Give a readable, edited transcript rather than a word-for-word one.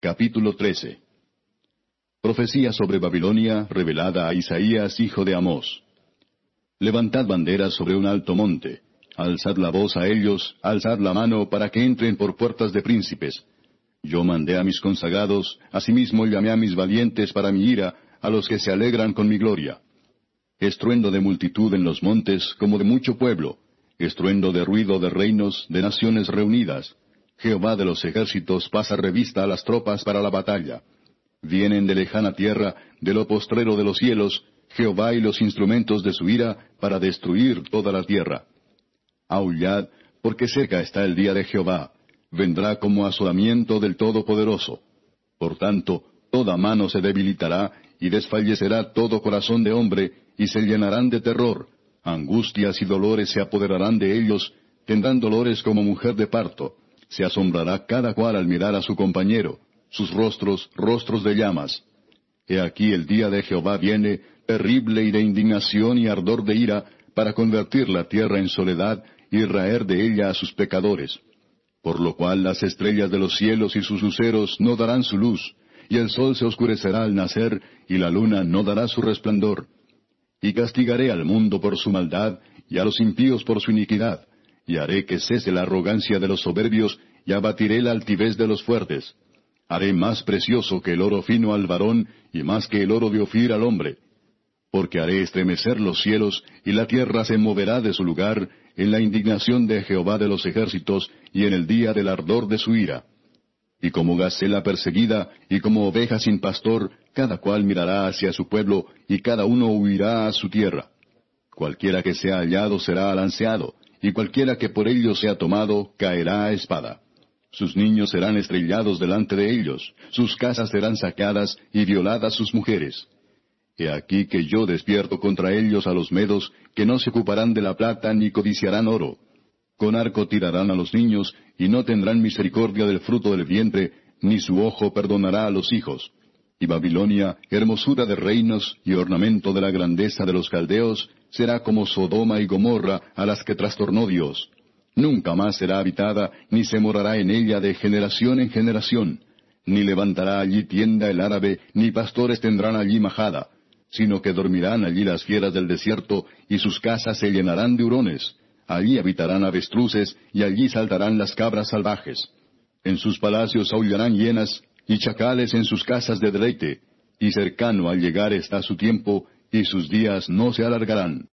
Capítulo 13. Profecía sobre Babilonia, revelada a Isaías, hijo de Amós. Levantad banderas sobre un alto monte. Alzad la voz a ellos, alzad la mano para que entren por puertas de príncipes. Yo mandé a mis consagrados, asimismo llamé a mis valientes para mi ira, a los que se alegran con mi gloria. Estruendo de multitud en los montes, como de mucho pueblo. Estruendo de ruido de reinos, de naciones reunidas. Jehová de los ejércitos pasa revista a las tropas para la batalla. Vienen de lejana tierra, de lo postrero de los cielos, Jehová y los instrumentos de su ira, para destruir toda la tierra. Aullad, porque cerca está el día de Jehová. Vendrá como asolamiento del Todopoderoso. Por tanto, toda mano se debilitará, y desfallecerá todo corazón de hombre, y se llenarán de terror. Angustias y dolores se apoderarán de ellos, tendrán dolores como mujer de parto. Se asombrará cada cual al mirar a su compañero, sus rostros, rostros de llamas. He aquí el día de Jehová viene, terrible y de indignación y ardor de ira, para convertir la tierra en soledad, y raer de ella a sus pecadores. Por lo cual las estrellas de los cielos y sus luceros no darán su luz, y el sol se oscurecerá al nacer, y la luna no dará su resplandor. Y castigaré al mundo por su maldad, y a los impíos por su iniquidad, y haré que cese la arrogancia de los soberbios, y abatiré la altivez de los fuertes. Haré más precioso que el oro fino al varón, y más que el oro de Ofir al hombre. Porque haré estremecer los cielos, y la tierra se moverá de su lugar, en la indignación de Jehová de los ejércitos, y en el día del ardor de su ira. Y como gacela perseguida, y como oveja sin pastor, cada cual mirará hacia su pueblo, y cada uno huirá a su tierra. Cualquiera que sea hallado será alanceado, y cualquiera que por ellos sea tomado, caerá a espada. Sus niños serán estrellados delante de ellos, sus casas serán saqueadas, y violadas sus mujeres. He aquí que yo despierto contra ellos a los medos, que no se ocuparán de la plata ni codiciarán oro. Con arco tirarán a los niños, y no tendrán misericordia del fruto del vientre, ni su ojo perdonará a los hijos. Y Babilonia, hermosura de reinos y ornamento de la grandeza de los caldeos, será como Sodoma y Gomorra, a las que trastornó Dios. Nunca más será habitada, ni se morará en ella de generación en generación. Ni levantará allí tienda el árabe, ni pastores tendrán allí majada, sino que dormirán allí las fieras del desierto, y sus casas se llenarán de hurones. Allí habitarán avestruces, y allí saltarán las cabras salvajes. En sus palacios aullarán hienas, y chacales en sus casas de deleite, y cercano al llegar está su tiempo, y sus días no se alargarán.